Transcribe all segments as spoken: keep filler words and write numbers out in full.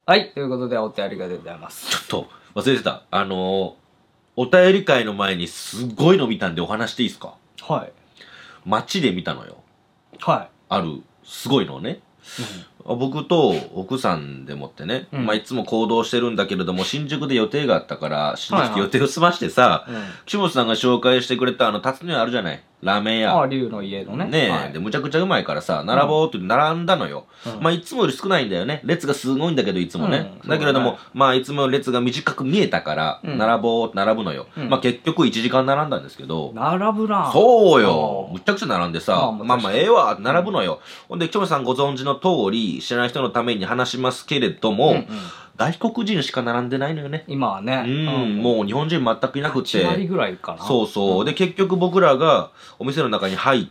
はい、ということでお便りがでございます。 ちょっと忘れてた。あのー、お便り会の前にすごいの見たんでお話していいですか？ はい。 街で見たのよ。 はある、すごいのをね。うん、僕と奥さんでもってね、うん、まあいつも行動してるんだけれども、新宿で予定があったから、新宿で予定を済ましてさ、はいはい、岸本さんが紹介してくれたあの、辰野屋あるじゃない、ラーメン屋。 ああ、龍の家のね。 ねえ、はい、で、むちゃくちゃうまいからさ、並ぼうって並んだのよ。うん、まあいつもより少ないんだよね。列がすごいんだけど、いつもね。うん、だけれども、ね、まあいつも列が短く見えたから、うん、並ぼうって並ぶのよ。うん、まあ結局いちじかん並んだんですけど。 並ぶな。 そうよ。むちゃくちゃ並んでさ、まあまあええわって並ぶのよ。ほんで、岸本さんご存知の通り、知らない人のために話しますけれども、うんうん、外国人しか並んでないのよね。 今はね。 うん、もう日本人全くいなくて。 はち割ぐらいかな。 そうそう。うん、で、結局僕らがお店の中に入って、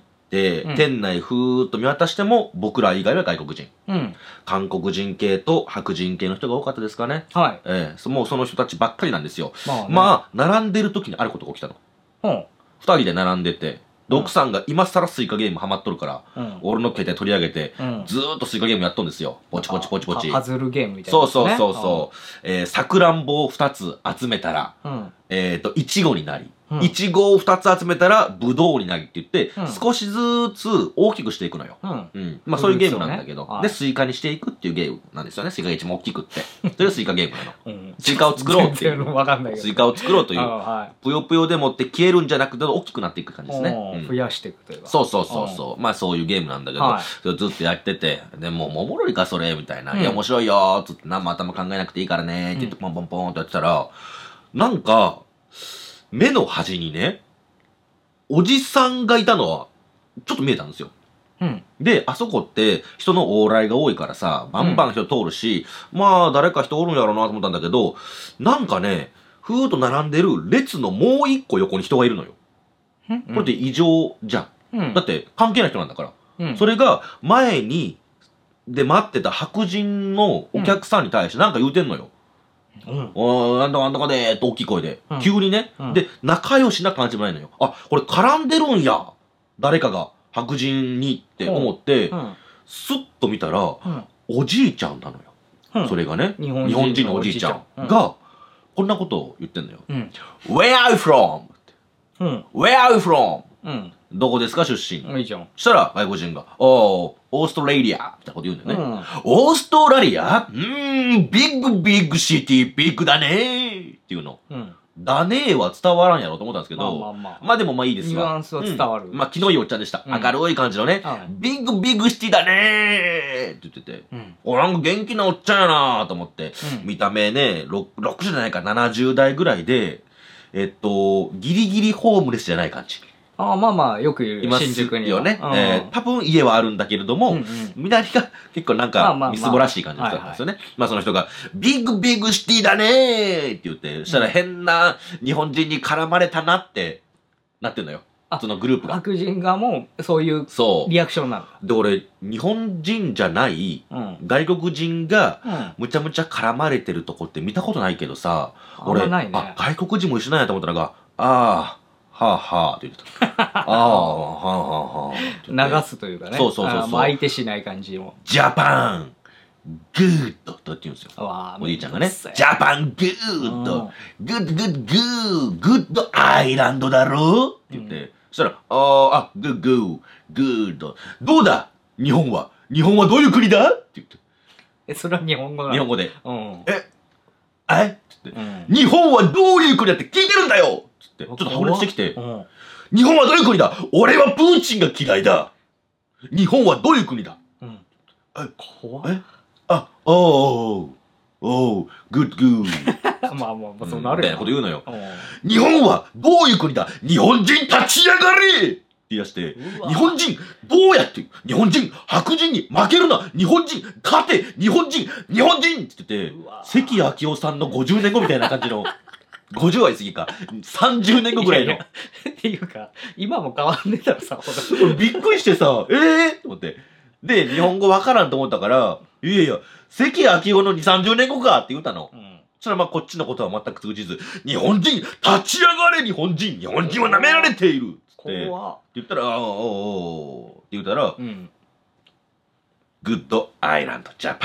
うん、店内ふーっと見渡しても、僕ら以外は外国人。うん、韓国人系と白人系の人が多かったですかね。はい。ええ、もうその人たちばっかりなんですよ。まあ、ね、まあ、並んでる時にあることが起きたの。うん。二人で並んでて、奥さんが今更スイカゲームハマっとるから、うん、俺の携帯取り上げて、うん、ずーっとスイカゲームやっとんですよ。ポチポチポチポチ。 パズルゲームみたいな、 ね。そうそうそうそう。えー、さくらんぼを二つ集めたら、うん、えっと、いちごになり、いちごを二つ集めたら、ぶどうになりって言って、うん、少しずつ大きくしていくのよ。うん。うん、まあそういうゲームなんだけど、ね、で、スイカにしていくっていうゲームなんですよね。スイカが一番大きくって。それがスイカゲームなの。うん、スイカを作ろうっていう。 わかんないけど。 スイカを作ろうという、はい、ぷよぷよでもって消えるんじゃなくて大きくなっていく感じですね。 うん、増やしていくというか。 そうそうそうそう。まあそういうゲームなんだけど、はい、それずっとやってて、でもうおもろいかそれみたいな。うん、いや面白いよーっつって何も頭考えなくていいからねーって言ってポンポンポンってやってたら、なんか、目の端にね、おじさんがいたのは、ちょっと見えたんですよ。うん、で、あそこって人の往来が多いからさ、バンバン人通るし、うん、まあ誰か人おるんやろうなと思ったんだけど、なんかね、ふーっと並んでる列のもう一個横に人がいるのよ。うん、これって異常じゃん。うん、だって関係ない人なんだから。うん、それが前に、で待ってた白人のお客さんに対してなんか言うてんのよ。うん、おー、なんだかなんだかでーって大きい声で。うん、急にね、うん。で、仲良しな感じもないのよ。あ、これ絡んでるんや。誰かが白人にって思って、うん、スッと見たら、うん、おじいちゃんなのよ。うん、それがね、日本人 の, 日本人のおじいちゃんが、うん、こんなことを言ってんのよ。うん、Where are you from? って、うん、Where are you from? うん、どこですか出身。いいじゃん。そしたら外国人が、おー、オーストラリアみたいなこと言うんだよね。うん、オーストラリアうーん、ビッグビッグシティ、ビッグだねーっていうの。うん、だねーは伝わらんやろと思ったんですけど、まあまあまあ。まあでもまあいいですわ。 ニュアンスは伝わる。 うん、まあ気のいいおっちゃんでした。うん、明るい感じのね、うん、ビッグビッグシティだねーって言ってて、うん、お、なんか元気なおっちゃんやなーと思って、うん、見た目ね、ろくじゅうじゃないかななじゅう代ぐらいで、えっと、ギリギリホームレスじゃない感じ。 ああ、まあまあ、よく言う。 新宿にはね。えー、多分家はあるんだけれども、うんうん、左が結構なんか、みすぼらしい感じの人だったんですよね。まあその人が、ビッグビッグシティだねーって言って、そしたら変な日本人に絡まれたなって、なってんのよ。そのグループが。 白人側もそういうリアクションなの。 で、俺、日本人じゃない、うん、外国人が、むちゃむちゃ絡まれてるとこって見たことないけどさ、 うん、俺、あ、ね、 あ、外国人も一緒なんやと思ったらが、ああ、はあはあって言ってた。ああ、はあはあはあ。流すというかね。 そうそうそうそう。 相手しない感じも。 ジャパングッドとって言うんですよ。おじいちゃんがね。ジャパングッドグッドグッドグーグッドアイランドだろって言って、うん、そしたら、ああ、あ、グッグーグッド。どうだ日本は日本はどういう国だって言って。 え、それは日本語だ。 日本語で。うん、ええって言って、うん、日本はどういう国だって聞いてるんだよちょっと破裂してきて、うん、日本はどういう国だ俺はプーチンが嫌いだ日本はどういう国だ、うん、え、怖いえあ、おーおーグッドグーまあまあまあ、そうなるよ、 みたいなこと言うのよ。日本はどういう国だ日本人立ち上がれって言い出して、日本人どうやって日本人白人に負けるな日本人勝て日本人日本人って言ってて、関明夫さんのごじゅうねんごみたいな感じのごじゅうは言い過ぎか。さんじゅうねんごぐらいの。いやいやっていうか、今も変わんねえだろさ、 俺びっくりしてさ、ええー、と思って。で、日本語わからんと思ったから、いやいや、関明夫のに、さんじゅうねんごかって言ったの。うん、そしたらまあこっちのことは全く通じず、日本人立ち上がれ日本人日本人は舐められているつって。って言ったら、ああ、おおって言ったら、うん、グッドアイランドジャパンって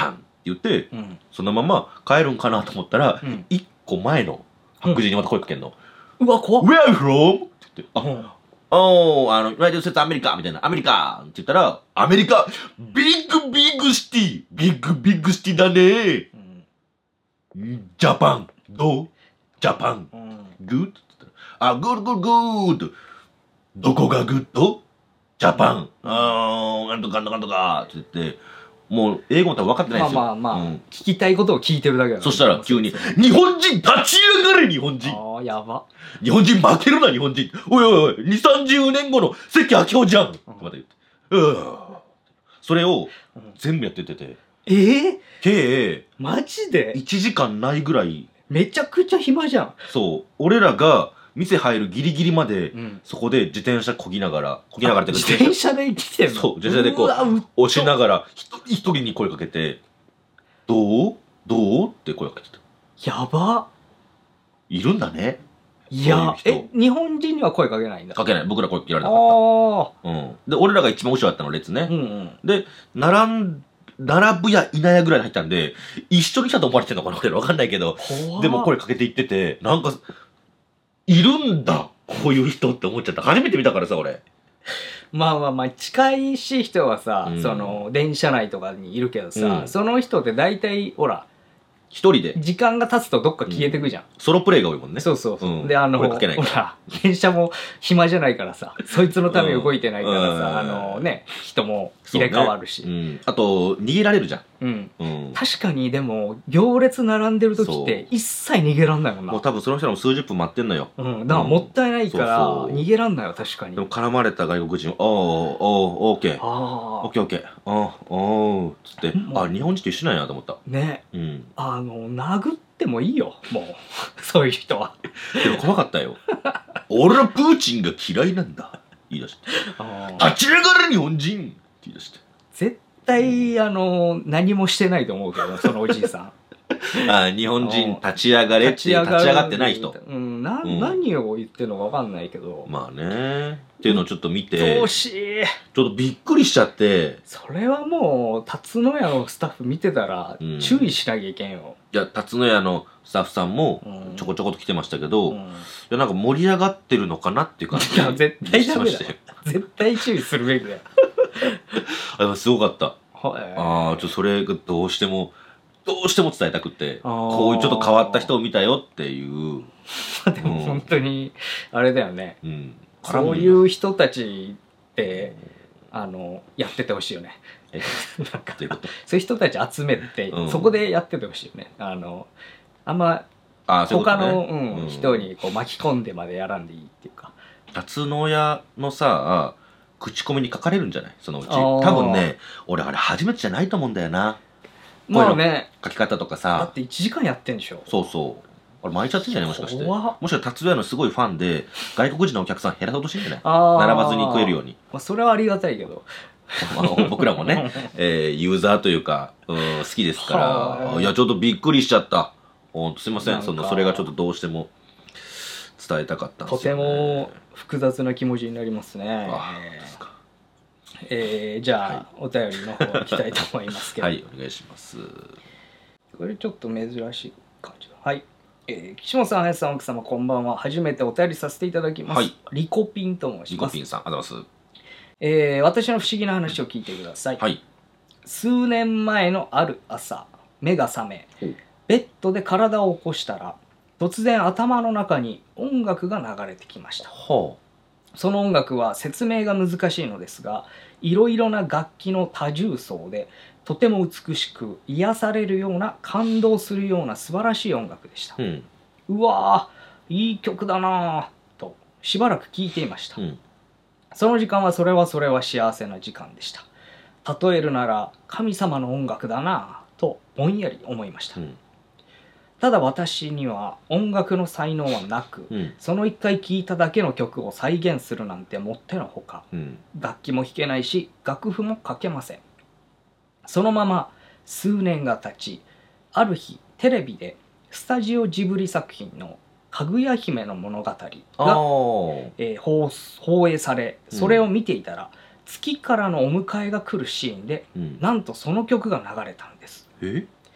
言ってうんそのまま帰るんかなと思ったら、 うんいっこまえの白人にまた声かけんのうわ怖 「 っ Where are you from?」って言って「あうんおー、あの、ユナイテッド・ステーツ・アメリカみたいな、アメリカって言ったら、アメリカ、ビッグビッグシティ、ビッグビッグシティだねうんジャパン、どうジャパン、 うんグッドって言ったら、あ、グッドグッドグッド。どこがグッドジャパン、あー、なんとかなんとかなんとかって言って、もう英語も多分分かってないんですよ。 まあまあまあ、 うん聞きたいことを聞いてるだけだからそしたら急に、 そう日本人立ち上がれ日本人ああやば日本人負けるな日本人おいおいおい、に、さんじゅうねんごの関明夫じゃんってまた言って。うん。それをうん全部やってってて、 えー、 計マジでいちじかんないぐらい、 めちゃくちゃ暇じゃん、 そう、俺らが店入るギリギリまで、 うん、 そこで自転車こぎながら、こぎながらっていうか自転車で来てんのそう自転車でこうわうっ押しながら、一人一人に声かけて、どうどうって声かけてた。 やばいるんだね。 いやそういう人え日本人には声かけないんだかけない。僕ら声かけられなかっあた。うん。で、俺らが一番後ろだったの、列ね。 あうんうんで、並ん、並ぶやいないやぐらいに入ったんで、一緒に来たと思われてんのかな俺らわかんないけど、 怖っでも声かけていってて、なんか、いるんだこういう人って思っちゃった。初めて見たからさ、俺。 まあまあまあ近いし人はさ、 うんその電車内とかにいるけどさ、 うんその人って大体ほら一人で、 時間が経つとどっか消えてくじゃん、 ソロプレイが多いもんね。 そうそうそう、 うんであの声かけないほら電車も暇じゃないからさそいつのために動いてないからさ、 うんあのね人も入れ替わるしそうねうん。あと、逃げられるじゃん。 うんうん。 確かにでも行列並んでる時って一切逃げらんないもんなもう多分その人らも数十分待ってんのよ。 うん、だからもったいないからそうそう逃げらんないよ確かにでも絡まれた外国人、おーおーオーケー。オあッケーオッケー。あーおーつってう、んあ、日本人と一緒なんやなと思った。 あねうん。 あの殴ってもいいよもうそういう人はでも怖かったよ。俺はプーチンが嫌いなんだ。言い出して。立ち上がれ日本人って言い出して。 絶対あの何もしてないと思うけどそのおじいさんあ、日本人立ち上がれって立ち上がってない人。 うんな、 うん何を言ってるのか分かんないけど、 まあね。っていうのをちょっと見て、 惜しいちょっとびっくりしちゃって、 それはもう辰野屋のスタッフ見てたらうん注意しなきゃいけんよ、 いや、辰野屋のスタッフさんもうんちょこちょこと来てましたけど、いうんや、なんか盛り上がってるのかなっていう感じいや絶対ダメだよしてましたよ絶対注意するべきだよあでもすごかった。 はいああ、ちょっとそれがどうしても、どうしても伝えたくって、 あーこういうちょっと変わった人を見たよっていう、 でも本当にあれだよね、 うん。 そういう人たちってあのやっててほしいよねえ、 なんかどういうことそういう人たち集めて、 うんそこでやっててほしいよねあのあんまああ、そういうことね他の、うんうん人にこう巻き込んでまでやらんでいいっていうか辰野屋のさ、口コミに書かれるんじゃないそのうち。 あー多分ね、俺あれ初めてじゃないと思うんだよな。 まあね書き方とかださっ。ていちじかんやってんでしょそうそう。あれ巻いちゃってんじゃないもしかして。 怖っもしかしたら達也のすごいファンで、外国人のお客さん減らそうとしてんじゃないあー並ばずに食えるように。 まあ、それはありがたいけどまあ僕らもね、えーユーザーというか、うん、好きですかはら、いや、ちょっとびっくりしちゃった。ほんとすいません。 なんかその、それがちょっとどうしても伝えたかったんでとてすよ、ね。 も複雑な気持ちになりますねあそうですか。 えーじゃあ、 はいお便りの方行きたいと思いますけど、 はい、お願いします。 これちょっと珍しい感じだはい、えー岸本さん林さん奥様こんばんは初めてお便りさせていただきます、 はいリコピンと申リしますコピンさん、ありがとうございまえー私の不思議な話を聞いてください、 す。はい。 数年前のある朝目が覚めほうベッドで体を起こしたら突然頭の中に音楽が流れてきましたはその音楽は説明が難しいのですがいろいろな楽器の多重奏でとても美しく癒されるような感動するような素晴らしい音楽でしたあ。うん。 うわーいい曲だなぁとしばらく聴いていました、 うん。 その時間はそれはそれは幸せな時間でした例えるなら神様の音楽だなぁとぼんやり思いました、 うん。 ただ私には音楽の才能はなく、 うん。 その一回聴いただけの曲を再現するなんてもってのほかうん。 楽器も弾けないし楽譜も書けませんそのまま数年が経ちある日テレビでスタジオジブリ作品の「かぐや姫の物語」 あが、 ーえー放放映されそれを見ていたら、月からのお迎えが来るシーンでうん。 なんとその曲が流れたんですえ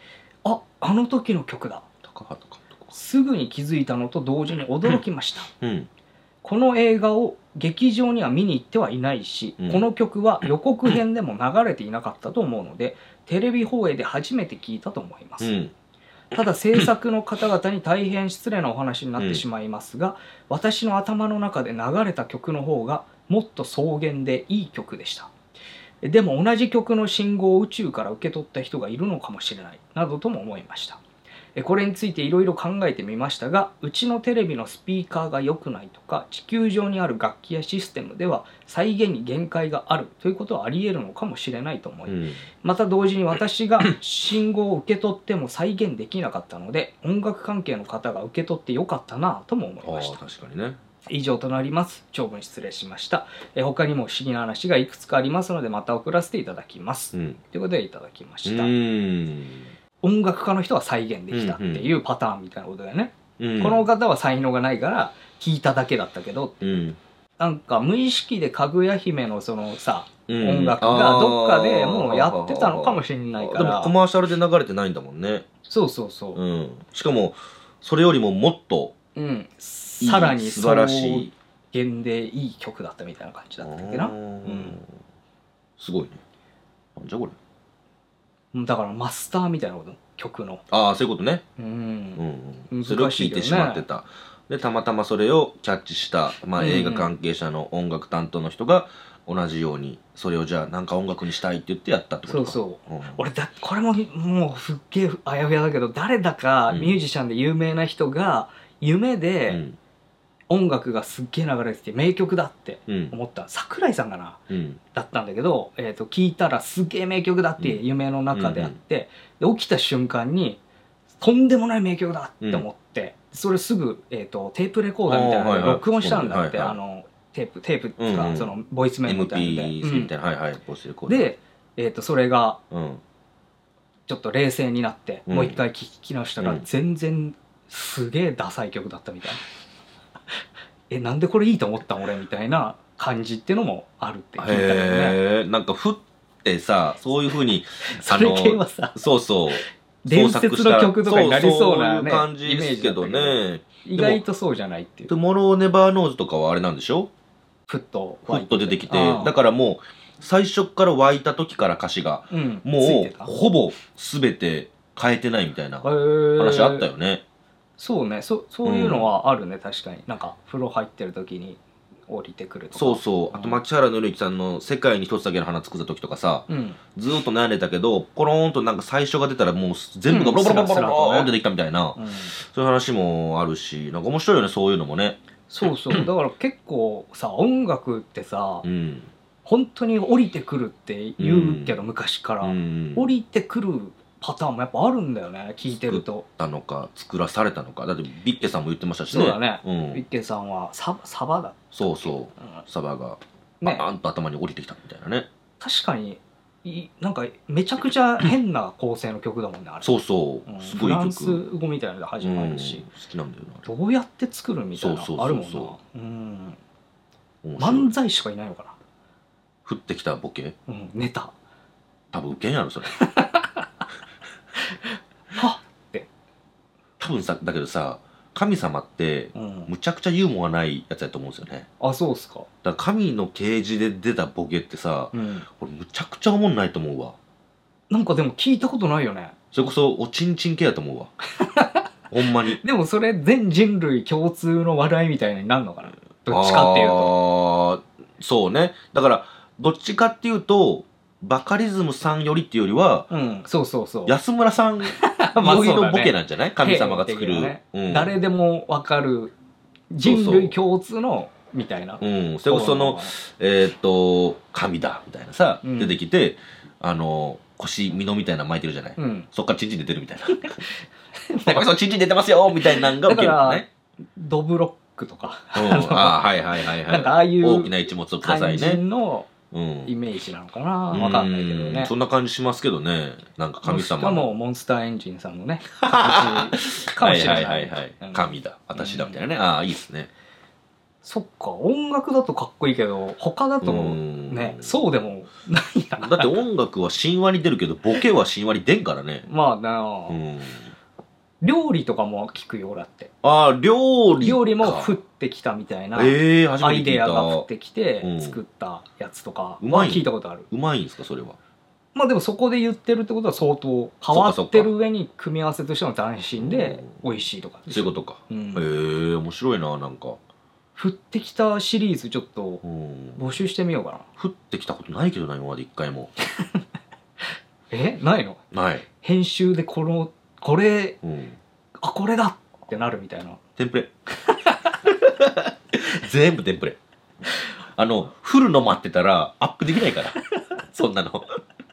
あの時の曲だ。 高畑監督。 すぐに気づいたのと同時に驚きました。 うん。 この映画を劇場には見に行ってはいないし、 うん、 この曲は予告編でも流れていなかったと思うので、テレビ放映で初めて聞いたと思います。うん、ただ制作の方々に大変失礼なお話になってしまいますが、うん、私の頭の中で流れた曲の方がもっと草原でいい曲でした。でも同じ曲の信号を宇宙から受け取った人がいるのかもしれないなどとも思いました。これについていろいろ考えてみましたが、うちのテレビのスピーカーが良くないとか、地球上にある楽器やシステムでは再現に限界があるということはあり得るのかもしれないと思い、うん、また同時に私が信号を受け取っても再現できなかったので、音楽関係の方が受け取ってよかったなとも思いました。 確かにね。 以上となります。長文失礼しました。え他にも不思議な話がいくつかありますので、また送らせていただきます。うん、ということでいただきました。うーん、音楽家の人は再現できたっていうパターンみたいなことだよね。うん、この方は才能がないから弾いただけだったけど、うん、なんか無意識でかぐや姫のそのさ、うん、音楽がどっかでもうやってたのかもしれないから。 でもコマーシャルで流れてないんだもんね。 そうそうそう。 うん、しかもそれよりももっと、 うん、さらに素晴らしい草原でいい曲だったみたいな感じだったっけな。うん、 すごいね。なんじゃこれ。 だからマスターみたいなこと、曲の。 ああ、そういうことね。 うん、 うん、それを聞いてしまってた。でたまたまそれをキャッチした、まあ、映画関係者の音楽担当の人が同じようにそれをじゃあなんか音楽にしたいって言ってやったってことか。 そうそう、うん、俺だこれももうすっげえあやふやだけど、誰だかミュージシャンで有名な人が夢で、うん、音楽がすっげえ流れてて名曲だって思った、うん、桜井さんかな、うん、だったんだけど、えー、と聞いたらすっげえ名曲だって夢の中であって、うんうん、で起きた瞬間にとんでもない名曲だって思って、うん、それすぐ、えー、とテープレコーダーみたいなので録音したんだって、あのテープテープとか、うんうん、そのボイスメモみたいなので エムピースリー みたいな、はいはい、ボイスレコーダーで、えー、とそれがちょっと冷静になって、うん、もう一回聴き直したら、うん、全然すげえダサい曲だったみたいなえ、なんでこれいいと思ったん俺みたいな感じっていうのもあるって聞いたよね。 へえ、なんかふってさ、そういうふうにそれ系はさ、 そうそう伝説の曲とかになりそうな、ね、 そういう感じですけどね。 意外とそうじゃないっていう。 トゥモローネバーノーズとかはあれなんでしょ？ ふっとふっと出てきて、だからもう最初から湧いた時から歌詞が、うん、もうほぼ全て変えてないみたいな話あったよね。 そうね、そそういうのはあるね、うん、確かに。なんか風呂入ってる時に降りてくるとか。 そうそう。あと牧原紀之さんの「世界に一つだけの花」作った時とかさ、うん、ずーっと悩んでたけどポローンとなんか最初が出たらもう全部がボロボロボロボロボロンって出てきたみたいな、うん、そういう話もあるし、なんか面白いよね、そういうのもね。 そうそう。だから結構さ、音楽ってさ、うん、本当に降りてくるって言うけど、うん、昔から、うん、降りてくるパターンもやっぱあるんだよね、聞いてると。 作ったのか作らされたのか。だってビッケさんも言ってましたしね。そうだね、うん、ビッケさんはサバ、サバだった。 そうそう、うん、サバがバーンと頭に降りてきたみたいなね。 確かにいなんかめちゃくちゃ変な構成の曲だもんね、あれ。 そうそう、うん、すごい曲。フランス語みたいなので始まるし、うん、 好きなんだよな。 どうやって作るみたいなのあるもんな。そうそうそう、うん、漫才しかいないのかな。 降ってきたボケ、 うん、ネタ多分ウケんやろそれはっって多分さ、だけどさ、神様って、うん、むちゃくちゃユーモアないやつやと思うんですよね。 あ、そうっすか。 だから神の啓示で出たボケってさ、うん、これむちゃくちゃおもんないと思うわ。 なんかでも聞いたことないよね。 それこそおちんちん系やと思うわほんまに。 でもそれ全人類共通の話題みたいになるのかな、どっちかっていうと。 あ、そうね。だからどっちかっていうとバカリズムさんよりっていうよりは、 うん、そうそうそう、 安村さんよりのボケなんじゃない？神様が作る、ね、 うん、誰でも分かる人類共通のみたいな。 うん、それこそのえー、っと神だみたいなさ、うん、出てきて、あの腰みのみたいなの巻いてるじゃない、うん、そっからチンチン出てるみたいななんかそのチンチン出てますよみたいなのがウケるのね。 ドブロックとか、 うん、あ、はいはいはいはい、 なんかああいう大きな一物をくださいね感じのイメージなのかな、わかんないけどね。 そんな感じしますけどね。なんか神様。 しかもモンスターエンジンさんのね、かもしれない。はいはいはいはい。 神だ、私だみたいなね。ああ、いいですね。 そっか、音楽だとかっこいいけど、他だとね、そうでもないな。 だって音楽は神話に出るけど、ボケは神話に出んからね。 まあなあ。 料理とかも聞くよだって。 ああ、料理か。 料理も降ってきたみたいな、 えー、初アイめて聞いた。 デアが降ってきてうん作ったやつとかうまい聞いたことある。 うまいんですかそれは。 まあでもそこで言ってるってことは相当変わってる上に組み合わせとしても斬新で美味しいとかでしょ。 そういうことか。 うんへえー、面白いな、なんか。 降ってきたシリーズちょっとうん募集してみようかな。 降ってきたことないけどな、今まで一回も。 えないの？ ない。 編集でこのこれうん。 あこれだってなるみたいな。 テンプレ。全部テンプレ。あの、降るの待ってたらアップできないから。そんなの。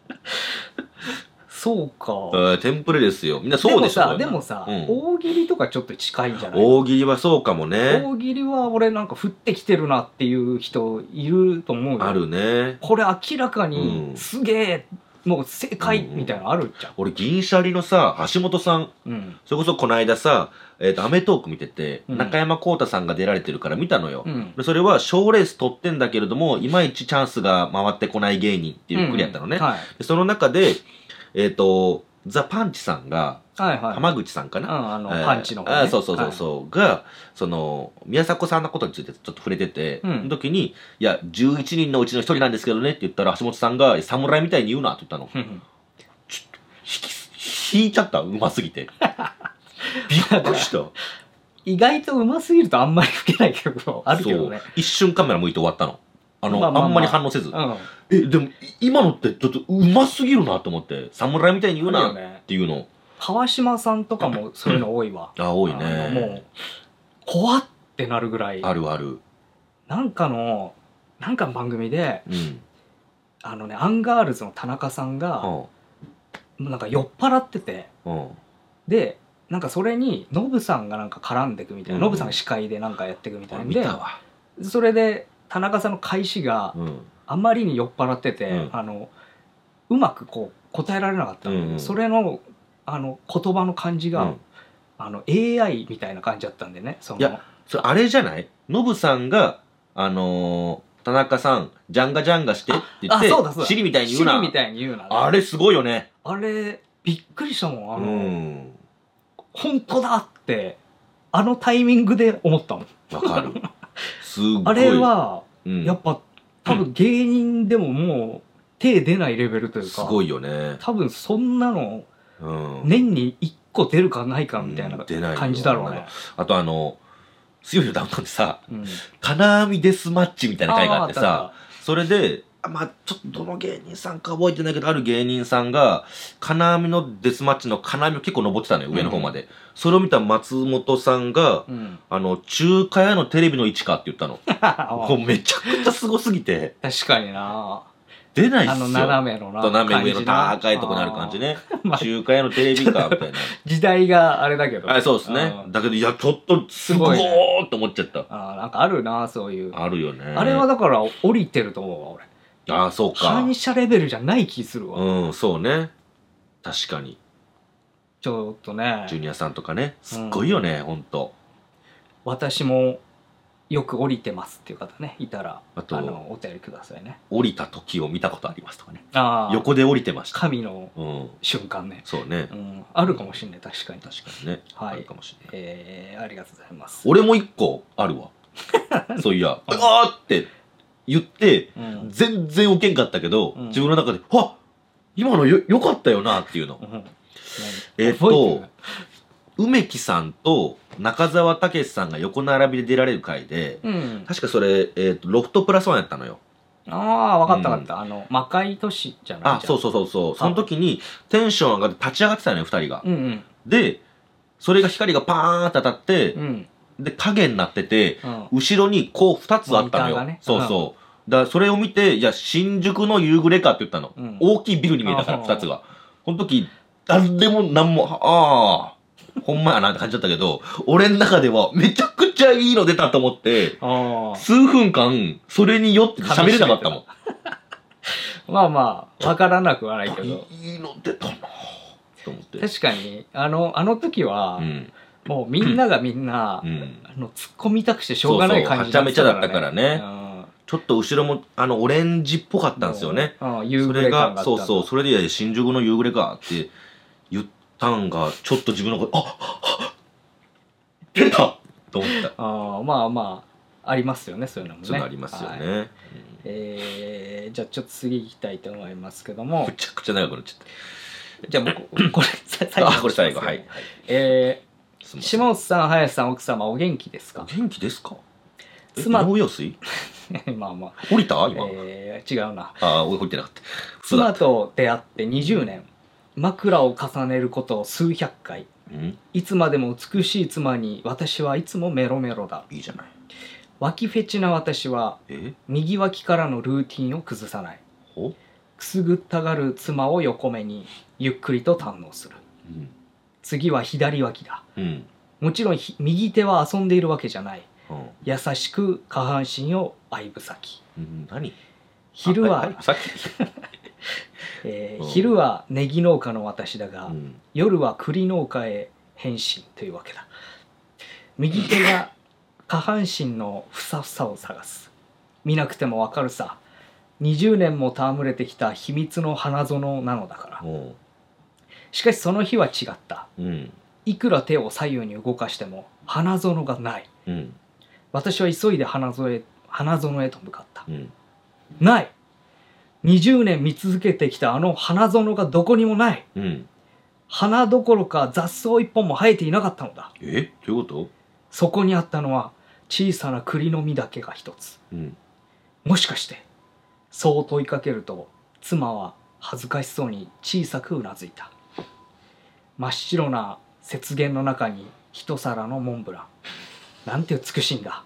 そうか。 えーテンプレですよ。みんなそうでしょ。 でもさ、でもさ、 うん大喜利とかちょっと近いんじゃない？ 大喜利はそうかもね。 大喜利は俺なんか降ってきてるなっていう人いると思うよ。 あるね。 これ明らかにうんすげえ、もう正解みたいなのあるじゃん。 俺、銀シャリのさ、橋本さん、 うん。 それこそこの間さ、えっ、と、アメトーク見てて、 うん中山浩太さんが出られてるから見たのよ。 うん。 でそれは賞レース取ってんだけれども、いまいちチャンスが回ってこない芸人っていうくくりやったのね。 うんはい。 でその中で、えっ、と、ザ・パンチさんが、 はいはい。 浜口さんかうん、 な、 あの、 えーパンチの方ね。 あーそうそうそうそう、が、その、宮迫さんのことについてちょっと触れてて、 うんその時に、いや、じゅういちにんのうちのひとりなんですけどねって言ったら、橋本さんが、侍みたいに言うなって言ったの。 はい。うん引き、引いちゃった、うますぎて。びっくりした。 意外とうますぎるとあんまり吹けない曲もあるけどね。 そう一瞬カメラ向いて終わったの。あの、 まあまあまああんまり反応せず。 うん。 え、でも、今のってちょっとうますぎるなと思って、侍みたいに言うなっあるよね。 ていうの。 川島さんとかもそういうの多いわ。 あ、多いあのもね。 う、怖ってなるぐらい。 あるある。 なんかの、なんかの番組で、 うん。 あのね、アンガールズの田中さんが、 うん。 なんか酔っ払ってて、 うん。 で、なんかそれにノブさんがなんか絡んでくみたいな、 うんノブさんが司会でなんかやってくみたい俺なんで、 見たわ。 それで田中さんの返しがうん。 あまりに酔っ払ってて、 うんあのうまくこう答えられなかったの、 うんうんそれのあの言葉の感じが、 うんあの エーアイ みたいな感じだったんでね、そのいやそれあれじゃないノブさんが、あのー、田中さん、ジャンガジャンガしてって言って、 あそうだそうだシリみたいに言うな。 シリみたいに言うな、 あれすごいよね。 あれびっくりしたもん、あうの、 ん。 本当だってあのタイミングで思ったもん。 わかる。すごい。 あれは、 うん、 やっぱ多分芸人でももう手出ないレベルというか、 すごいよね。 多分そんなのうん。 年にいっこ出るかないかみたいなうん出ないよ感じだろうね。 あとあの、水曜日のダウンタウンでさ、 うん、 金網デスマッチみたいな回があってあーあさ、それで、あまあちょっとどの芸人さんか覚えてないけど、ある芸人さんが、金網のデスマッチの金網を結構登ってたのよ、上の方まで。それを見た松本さんが、 うん、 あの、中華屋のテレビの位置かって言ったの。もうめちゃくちゃすごすぎて、 確かにな。 出ないっすよ。 あの斜めのな斜め上の感じな高いとこにある感じね。 まあ中華屋のテレビか、みたいな。 時代があれだけど。 あそうですね。 うんだけど、いや、ちょっと、すごいすごいねって思っちゃった。 あなんかあるな、そういう。ああるよね。 れはだから降りてると思うわ、俺。 ああ、そうか反。射レベルじゃない気するわ。 うん、そうね。確かに。 ちょっとねジュニアさんとかね。すっごいよね、ほんと。 私もよく降りてますっていう方ねいたら、 あとあのお便りくださいね。 降りた時を見たことありますとかね。 ああ、 横で降りてました。 神のうん。 瞬間ね。 そうねう。ん、あるかもしれない、確かに。 確かにね。 はいあるかもしれない。 えー、ありがとうございます。 俺も一個あるわ。そういや、あーって言って、 うん全然受けんかったけど、 うん自分の中で、わっ今のよ、よかったよなっていうの。 うんえっ覚えてとる、 梅木さんと中澤武さんが横並びで出られる回で、 うん、 確かそれ、えっと、ロフトプラスワンやったのよ。 ああ、分かった分かった。あの、魔界都市じゃないあ、そうう。 そうそうそう。その時にテンション上がって立ち上がってたのよ、二人が。 うんうん。 で、それが光がパーンって当たって、 うん。 で、影になってて、 うん。 後ろにこう二つあったのよ。 モニターがねそうそう。だからそれを見て、いや、新宿の夕暮れかって言ったの。 うん大きいビルに見えたから、 あ二つが。この時、誰も何も、ああ、ほんまやなって感じだったけど、俺の中ではめちゃくちゃいいの出たと思って、 ああ。 数分間、それに酔って喋れなかったもん。 まあまあ、分からなくはないけど。 いいの出たなと思って。 確かに、あの、あの時は、 うん。 もうみんながみんな、 うん。 あの、突っ込みたくしてしょうがない感じそうそうはちゃめちゃだったからねうんちょっと後ろも、あの、オレンジっぽかったんですよね。 うん、夕それが、 暮れ感があったんだそうそう、それで新宿の夕暮れかって言ったんがちょっと自分のことあっ出たと思った。 あまあまあありますよね、そういうのもね。 そういうのありますよね、はい。うん、 えー、じゃあちょっと次行きたいと思いますけども、 めちゃくちゃ長くなっちゃった。 じゃあ僕これ最後、 あこれ最後、はい、はい、 えー、下本さん、林さん、奥様お元気ですか？ お元気ですか？ 妻農用水まあまあ降りた今、 えー、違うな。 ああ降りてなかった。 妻と出会ってにじゅうねん、枕を重ねること数百回、 うん、 いつまでも美しい妻に私はいつもメロメロだ。 いいじゃない。 脇フェチな私はえ右脇からのルーティンを崩さない。 ほくすぐったがる妻を横目にゆっくりと堪能する、うん、次は左脇だ、うん、もちろん右手は遊んでいるわけじゃない、うん、優しく下半身を相ぶ先、うん、 何昼はえーうん、昼はネギ農家の私だが、うん、夜は栗農家へ変身というわけだ。右手が下半身のふさふさを探す。見なくてもわかるさ。にじゅうねんも戯れてきた秘密の花園なのだから。しかしその日は違った、うん、いくら手を左右に動かしても花園がない、うん、私は急いで花園へ、花園へと向かった、うん、ない。にじゅうねん見続けてきたあの花園がどこにもない、うん、花どころか雑草一本も生えていなかったのだ。 えどういうこと？ そこにあったのは小さな栗の実だけが一つ、うん、もしかして。そう問いかけると妻は恥ずかしそうに小さくうなずいた。真っ白な雪原の中に一皿のモンブラン、なんて美しいんだ。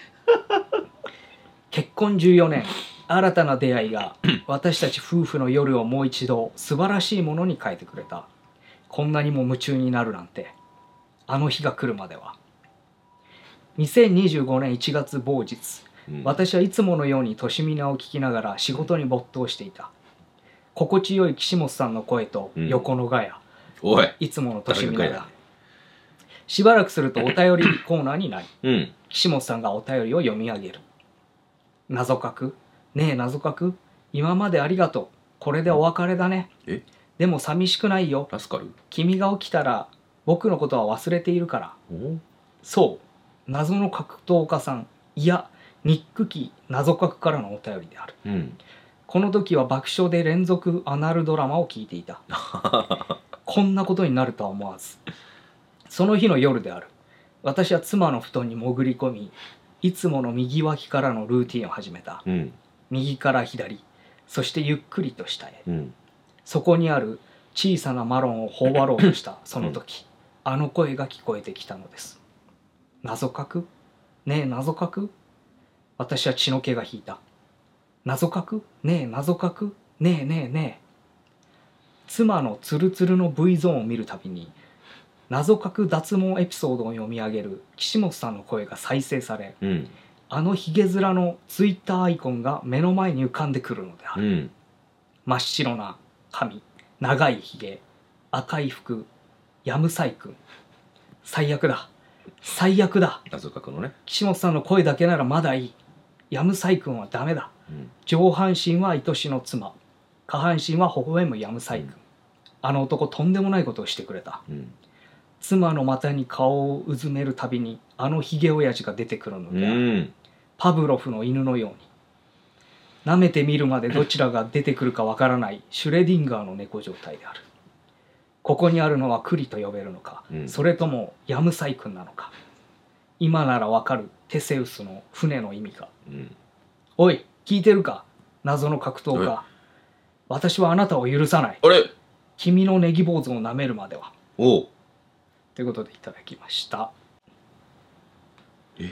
結婚じゅうよねん、新たな出会いが私たち夫婦の夜をもう一度素晴らしいものに変えてくれた。こんなにも夢中になるなんて。あの日が来るまでは。にせんにじゅうごねんいちがつ某日、うん、私はいつものようにとしみなを聞きながら仕事に没頭していた。心地よい岸本さんの声と横のガヤ、うん、おいいつものとしみなだ。しばらくするとお便りコーナーになり、うん、岸本さんがお便りを読み上げる。謎かくねえ謎かく今までありがとう。これでお別れだね。えでも寂しくないよ。 助かる。 君が起きたら僕のことは忘れているから。そう謎の格闘家さん、いやニックキー謎かくからのお便りである、うん、この時は爆笑で連続アナルドラマを聞いていた。こんなことになるとは思わず。その日の夜である。私は妻の布団に潜り込み、いつもの右脇からのルーティンを始めた、うん、右から左、そしてゆっくりと下へ、うん、そこにある小さなマロンを頬張ろうとしたその時、うん、あの声が聞こえてきたのです。謎かくねえ謎かく。私は血の気が引いた。謎かくねえ謎かくねえねえねえ。妻のツルツルの V ゾーンを見るたびに謎かく脱毛エピソードを読み上げる岸本さんの声が再生され、うん、あのヒゲ面のツイッターアイコンが目の前に浮かんでくるのである、うん、真っ白な髪、長いヒゲ、赤い服、ヤムサイ君。最悪だ最悪だ。 謎かくのね、 岸本さんの声だけならまだいい。ヤムサイ君はダメだ、うん、上半身は愛しの妻、下半身は微笑むヤムサイ君、うん、あの男とんでもないことをしてくれた、うん、妻の股に顔をうずめるたびにあのヒゲ親父が出てくるのである、うん、パブロフの犬のように舐めてみるまでどちらが出てくるかわからないシュレディンガーの猫状態である。ここにあるのはクリと呼べるのか、うん、それともヤムサイ君なのか。今ならわかるテセウスの船の意味か、うん、おい聞いてるか謎の格闘家。私はあなたを許さない。 あれ君のネギ坊主を舐めるまでは。 おうということでいただきました。 え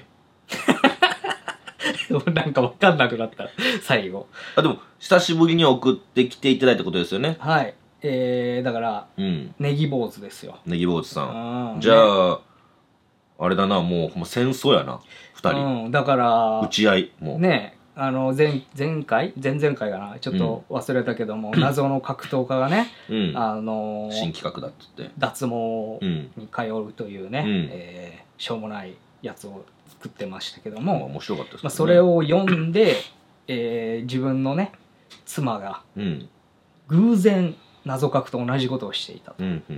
なんか分かんなくなった最後。 あでも久しぶりに送ってきていただいたことですよね。 はい、えー、だから、うん、ネギ坊主ですよ。 ネギ坊主さん。じゃあ、ね、あれだな、もう戦争やなふたり、うん、 だから打ち合いもうね。あの 前, 前回前々回かなちょっと忘れたけども、うん、謎の格闘家がね、うん、あの新企画だっつって脱毛に通うというね、うんえー、しょうもないやつを作ってましたけども、 まあ、面白かったですね。 まあ、それを読んで、えー、自分のね妻が偶然謎格と同じことをしていたと、うんうん、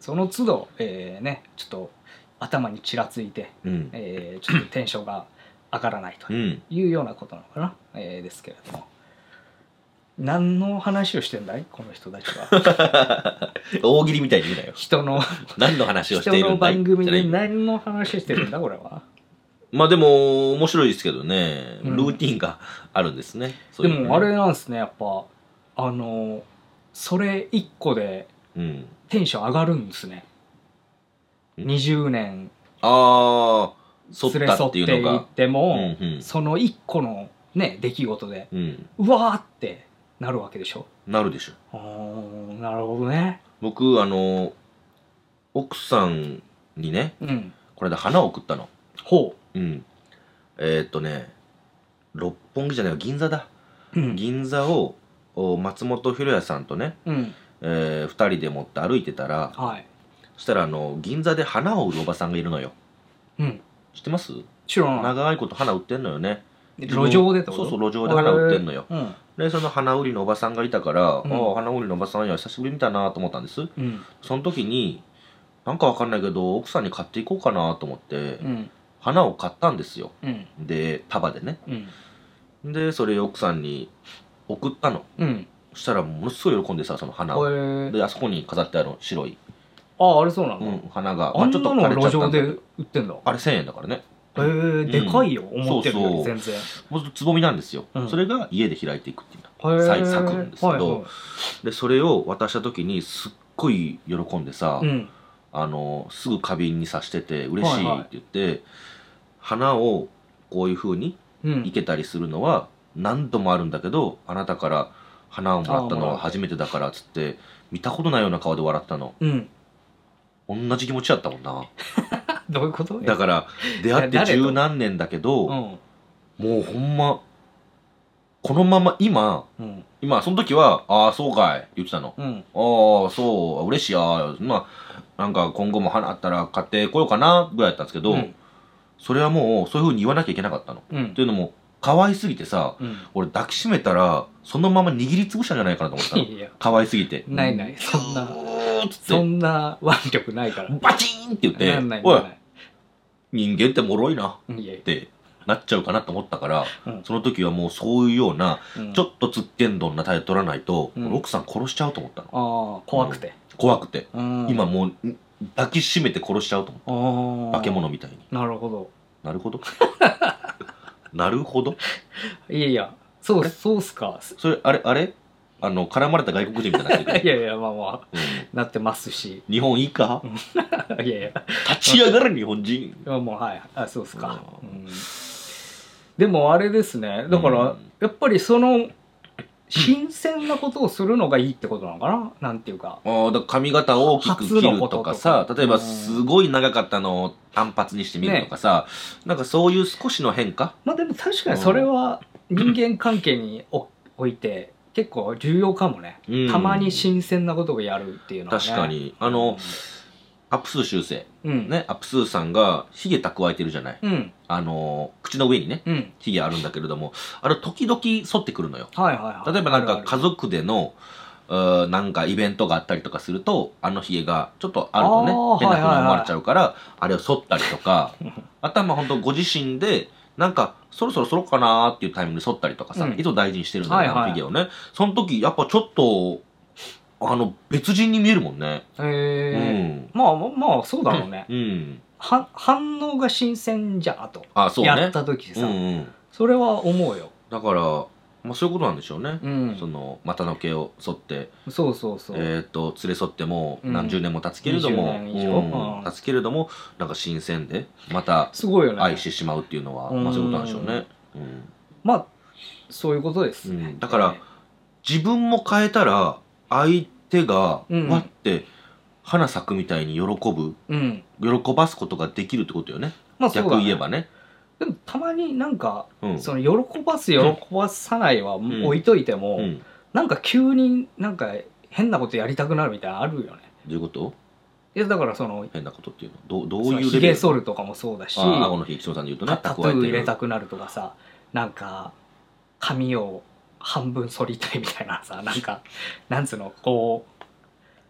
その都度、えー、ねちょっと頭にちらついて、 うんえー、ちょっとテンションが上がらないとうんいうようなことなのかな、えー、ですけれども、何の話をしてんだいこの人たちは。 大喜利みたいに言うなよ。 人の何の話をして人のいるんだい番組でじゃない何の話してるんだこれは。 まあでも面白いですけどね、 うんルーティンがあるんですね。そういうのねでもあれなんですね、やっぱあのそれ一個でうんテンション上がるんですね。 うんにじゅうねんああ沿連れったっ添ってていいうのがっても、 うんうんその一個のね出来事でうんうわーってなるわけでしょ。 なるでしょ。 あーなるほどね。 僕あの奥さんにねうんこれで花を送ったの。 ほうんえーっとね六本木じゃないよ銀座だ。 う。うん銀座をお松本博也さんとね、 うんえー、ふたりで持って歩いてたら、 はいそしたらあの銀座で花を売るおばさんがいるのよ。 うん知ってます？ 知らない。 長いこと花売ってんのよね。 路上でってこと？ そうそう路上で花売ってんのよ。 へーうんでその花売りのおばさんがいたから、 うんああ花売りのおばさんや久しぶりに見たなと思ったんです。 うんその時になんかわかんないけど奥さんに買っていこうかなと思って、 うん花を買ったんですよ。 うんで束でね。 うんでそれを奥さんに送ったの。 うんそしたらものすごい喜んでさその花を。 へーであそこに飾ってある白い、 ああれそうなの、 うん、花が、 あんなの枯れちゃ路上でったんだけど売ってんだ。 あれせんえんだからね。 へえんでかいよ、思ってるよそうそうり全然。 もうつぼみなんですよ、 うんそれが家で開いていくっていうへー咲咲くんですけど、 はいはいでそれを渡した時にすっごい喜んでさ、 うんあのすぐ花瓶に刺してて嬉しいはいはいって言って、花をこういう風にうん生けたりするのは何度もあるんだけど、あなたから花をもらったのは初めてだからっつって見たことないような顔で笑ったの。 うん同じ気持ちやったもんな。 どういうこと？ だから出会っていや誰と十何年だけど、 うんもうほんまこのまま今うん今その時は「ああそうかい」って言ってたの。 うんああそう嬉しいやまあなんか今後も花あったら買ってこようかなぐらいだったんですけど、 うんそれはもうそういうふうに言わなきゃいけなかったの。 うんというのも可愛すぎてさ、 うん俺抱きしめたらそのまま握りつぶしたんじゃないかなと思ったの。 いや可愛すぎて。 ないないそんなうーっつそってんな腕力ないから。 バチーンって言ってなんないおいなんない人間って脆いなうんいやいやってなっちゃうかなと思ったから、 うんその時はもうそういうような、 うんちょっとつっけんどんな態度取らないと、 うん俺奥さん殺しちゃうと思ったの。 ああ怖くて。 怖くて、 うん今もうん抱きしめて殺しちゃうと思った。 ああ化け物みたいに。 なるほど。 なるほどなるほど。 いやいやそうそうっすか。 それあれあれあの絡まれた外国人みたいになってるいやいやまあまあうんなってますし。 日本いいかいやいや立ち上がる日本人。 まあもうはいあそうっすか。 ううんでもあれですねだからうんやっぱりその新鮮なことをするのがいいってことなのかななんていうか。 あーだから髪型を大きく切るとかさ、 初のこととか例えばすごい長かったのを単発にしてみるとかさ、なんかそういう少しの変化。 まあでも確かにそれは人間関係におおいて結構重要かもね、 うんたまに新鮮なことをやるっていうのはね。 確かにあのアップスー修正うんねアップスーさんがヒゲ蓄えてるじゃない、 うんあの口の上にねうんヒゲあるんだけれども、あれ時々剃ってくるのよ。 はいはいはい。 例えばなんかあるある家族でのうーなんかイベントがあったりとかするとあのヒゲがちょっとあるとねあー変な風にはいはいはい思われちゃうから、あれを剃ったりとかあとはまあ本当ご自身でなんかそろそろ剃ろうかなーっていうタイミングで剃ったりとかさ、 うんいつも大事にしてるんだよね、 はいはいあのヒゲをね。その時やっぱちょっとあの別人に見えるもんね。 えーまあまあまあそうだろうね、 うんは反応が新鮮じゃんと、 あそうねやった時さ、 うんうん、 それは思うよ。 だから、まあ、そういうことなんでしょうね、 うんその股の毛を剃ってそうそうそう、 えー、と連れ添ってもうん何十年も経つけれども、 にじゅうねん以上うんうん経つけれどもなんか新鮮でまたすごいよね。 愛してしまうっていうのは、 うんまあそういうことなんでしょうね、うんまあそういうことですね、 うんだから自分も変えたら相手がうんわって花咲くみたいに喜ぶうん喜ばすことができるってことよね、 まあそうだね逆言えばね、 でもたまになんか、 うんその喜ばす喜ばさないはん置いといても、 うん、どなんか急になんか変なことやりたくなるみたいなのあるよね。 ういうこといやだからその変なことっていうのどうどうそのひいうレベルげ剃るとかもそうだし、 ああ顎のひげさんで言うとねタタトゥー入れるたくなるとかさ、なんか髪を半分剃りたいみたいなさ、なんかなんつうのこ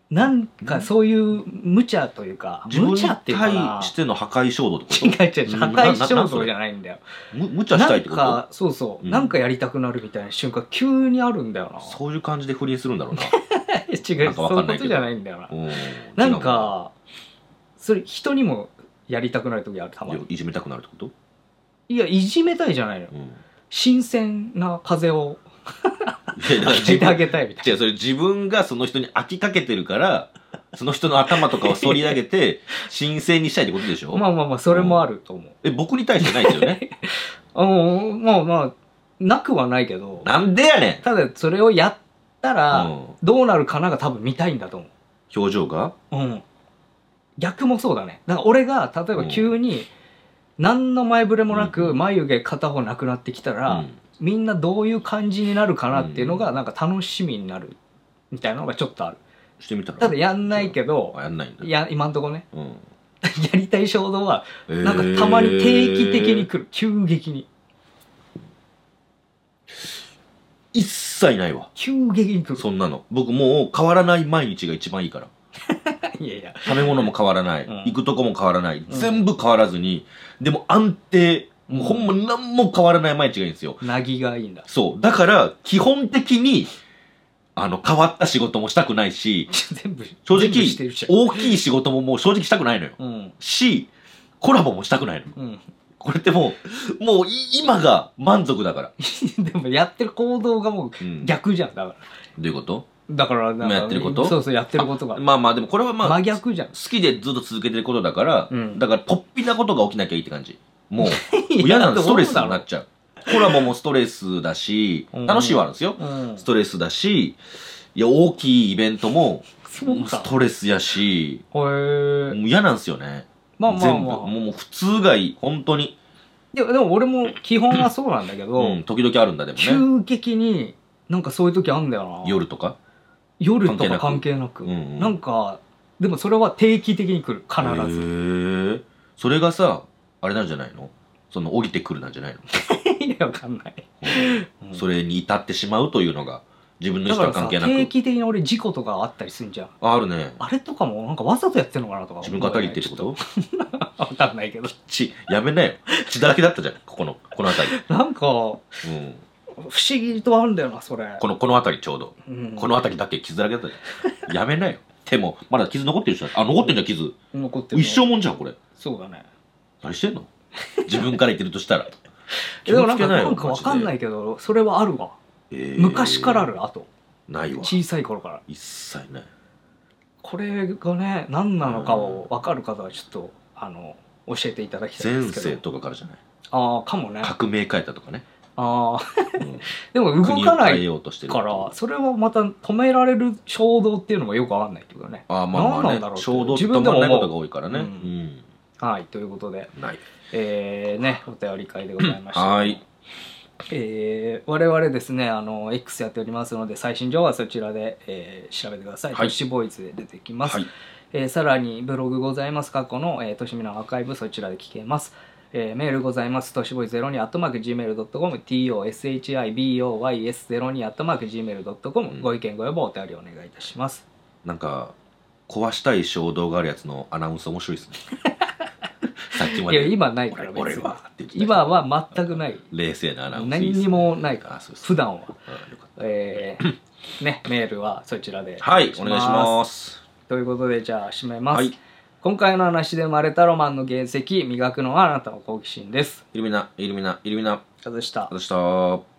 なんかそういう無茶というか、 自分に無茶っていうか対な、 しての破壊衝動ってこと？ 違う違う、破壊衝動じゃないんだよ。 む無茶したいってこと？ なんかそうそう、 うんなんかやりたくなるみたいな瞬間急にあるんだよな。 そういう感じで不倫するんだろうな。 違う、 なんかわかんないけどそういうことじゃないんだよな。 うんなんかそれ人にもやりたくなる時ある、たまに。 いじめたくなるってこと？ いや、いじめたいじゃないのよ。 うん新鮮な風をいやだから当ててあげたいみたい違う、それ自分がその人に飽きかけてるからその人の頭とかを反り上げて新鮮にしたいってことでしょ？ な。まあまあまあ、それもあると思う。 え、僕に対してないですよね。 あのまあまあ、なくはないけど、 なんでやねん。 ただそれをやったらうんどうなるかなが多分見たいんだと思表情がう。うん。逆もそうだね。だから俺が例えば急に何の前触れもなうくん眉毛片方なくなってきたら、 うんみんなどういう感じになるかなっていうのがうんなんか楽しみになるみたいなのがちょっとある。 してみたらただやんないけど、 あやんないんだ。 いや今んとこね、 うんやりたい衝動はえーなんかたまに定期的に来る、急激に一切ないわ急激に来る。 そんなの。僕もう変わらない毎日が一番いいから。 いやいや、 食べ物も変わらない、 うん行くとこも変わらない、全部変わらずに、でも安定、もうほんま何も変わらない毎日がいいんですよ。 なぎがいいんだ。 そう。だから、基本的に、あの、変わった仕事もしたくないし、 全部正全部してるじ直、 ゃん。 大きい仕事ももう正直したくないのよ。 うんし、コラボもしたくないの。 うん。 これってもう、もうい今が満足だから。 でもやってる行動がもううん逆じゃん。だからどういうことだからなんかやってることそうそう、やってることがまあまあ、でもこれはまあ、 真逆じゃん。 好きでずっと続けてることだから、 うんだから、突飛なことが起きなきゃいいって感じ。もう、 いや嫌なの、ストレスどうだろうになっちゃう。コラボもストレスだし、 うん楽しいはあるんですよ。 うんストレスだし、いや、大きいイベントも、 そうかストレスやし、 へえ。 もう嫌なんですよね。 まあまあ全部。 まあ。 もうもう普通がいい。本当に。 いやでも俺も基本はそうなんだけど、 うん、時々あるんだ、でもね。 急激になんかそういう時あんだよな。 夜とか。 夜とか関係なく。 うんうんなんか、でもそれは定期的に来る。必ず。 へえ。それがさ、あれなんじゃないの？その降りてくるなんじゃないの？ いや、わかんない。うんそれに至ってしまうというのが、自分の意だからさ、 思とは関係なく。 定期的に俺事故とかあったりすんじゃん。 ああるね。 あれとかもなんかわざとやってんのかなとか思う。 自分語りってってこと？ わかんないけど。 血、やめなよ。血だらけだったじゃん。ここの、この辺り。 なんか、不思うん。 議とあるんだよな、それ。 この、この辺りちょうど。 うんこの辺りだけ傷だらけだったじゃん。やめなよ。手も、まだ傷残ってるじゃん。あ、残ってんじゃん、傷。 残ってる。 一生もんじゃん、これ。 そうだね。 何してんの？自分から言ってるとしたら。 でもなんか、 気をつけなよなんかわかんないけど、それはあるわ。 えー昔からある、あと。 ないわ。 小さい頃から。 一切ない。 これがね、何なのかを分かる方はちょっと、あの、教えていただきたいん前世ですけど。 とかからじゃない。 ああ、かもね。 革命変えたとかね。 ああ。 うんでも動国を変えかないようとしてるから、それはまた止められる衝動っていうのもよくわかんないっていうかね。 ああ、まあまあね何なんだろう。って衝動って自分でも止まらないこと思う。 が多いからね。 ううんん。 はい、ということで、 ない。 えー、ね、お便り会でございました。 はい。 えー、我々ですね、あの、X やっておりますので、最新情報はそちらで、えー調べてください。 はいトシボーイズで出てきます。 はい。 えーさらにブログございます過去の、えー、としみのアーカイブそちらで聞けます、えーメールございますとしボイゼロにアットマーク ジーメールドットコム トシボイスゼロにアットマーク ジーメールドットコム、 うんご意見ご要望お便りお願いいたします。 なんか、壊したい衝動があるやつのアナウンス面白いですね。さっきまいやで。 今ないから別に俺俺はって言ってた今は全くない、 冷静なアナウンスいい何っすね。 にもないからあそうです普段は、 あよかったえーね、メールはそちらではい、お願いします。 ということでじゃあ締めます、 はい。 今回の話で生まれたロマンの原石磨くのはあなたの好奇心です。 イルミナ、イルミナ、イルミナ。 ありがとうございました。 ありがとうございました。